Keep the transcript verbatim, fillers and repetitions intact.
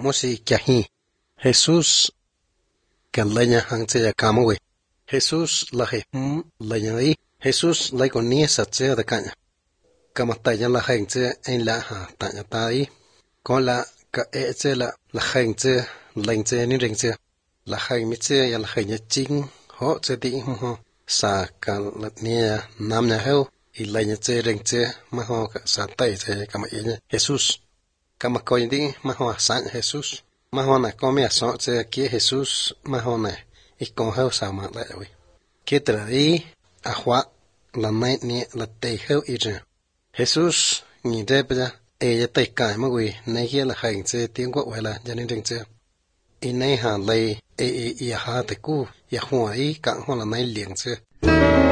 mosi kahi. Jesus kan lenya hang che ya kamwe. Jesus la he hum lenya i. Jesus lai con nia sa che da kanya. Kama ta ya la hang che en la ha ta ya ta i. Con la ka e che la la hang che leng che ni ring che. La hang mi che ya la hang ya ching ho che ti ho. Sa ka la nia nam nya heo. I lenya che ring che ma ho ka sa tai che kama i Jesus. Kama ko di ma ho sa Jesus. Ma ho na ko me so che ki Jesus ma ho na i con heo sa ma la wi. Ki tra i a hwa la mai ni la te heo i je. Jesus ni de pa e ya te kai ma wi nei hi la hang che tiếng quốc wa la ja ni ring che. I nei ha lei e e i ha te ku ya hwa i ka ho la mai liang che.